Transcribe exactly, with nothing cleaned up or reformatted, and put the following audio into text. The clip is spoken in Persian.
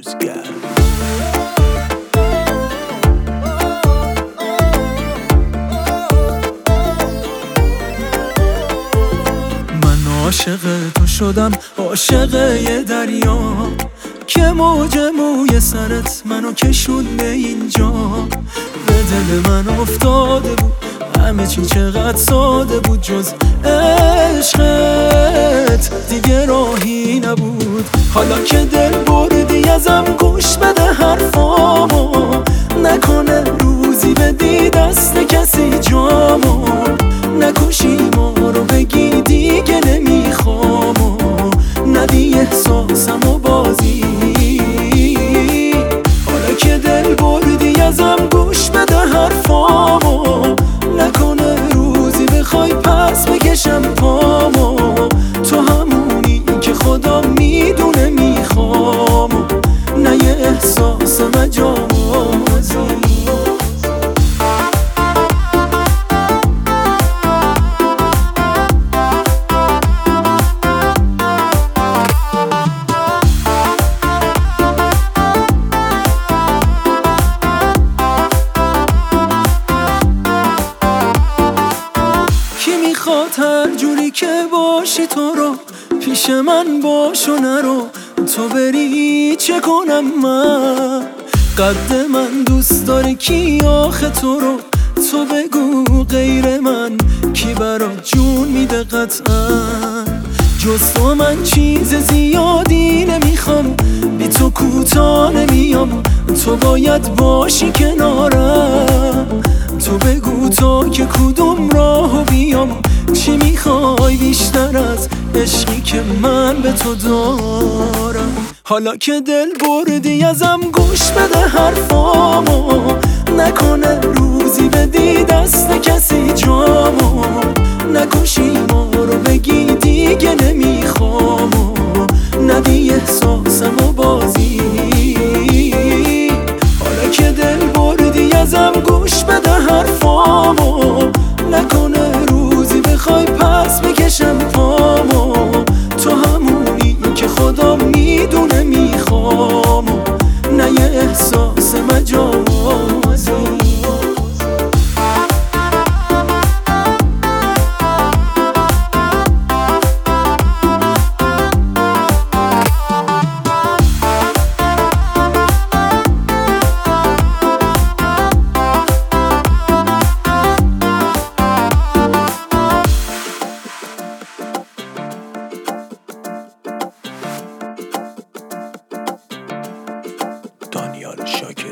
روزگر. من عاشق تو شدم، عاشق یه دریا که موج موی سرت منو کشونده اینجا. به دل من افتاده بود همه چی چقدر ساده بود، جز عشقت دیگه راهی نبود. حالا که دل بردی ازم گوش بده حرفامو، نکنه روزی بدی دست کسی جامو، نکشی ما رو بگی دیگه نمیخوامو، ندی احساسمو بازی. حالا که دل بردی ازم گوش بده حرفامو، نکنه روزی بخوای پس بکشم پامو، تو همونی که خدا میدونه میخوامو، نه یه احساس مجازی. هر جوری که باشی تو رو پیش من باش و نرو، تو بری چه کنم من؟ قد من دوست داره کی آخه تو رو؟ تو بگو غیر من کی برات جون میده قطعا؟ جز تو من چیز زیادی نمیخوام، بی تو کوتاه نمیام، تو باید باشی کنارم. تو بگو تا که کدوم راهو بیام، چی میخوای بیشتر از عشقی که من به تو دارم؟ حالا که دل بردی ازم گوش بده حرفامو، نکنه روزی بدی دست کسی جامو، نکشی ما رو بگی دیگه نمیخوامو، ندی احساسمو بازی. حالا که دل بردی ازم گوش بده حرفامو، نکنه روزی بخوای پس بکشم پامو، تو همونی که خدا میدونه میخوامو، نه یه احساس مجازی. دانیال شاکر.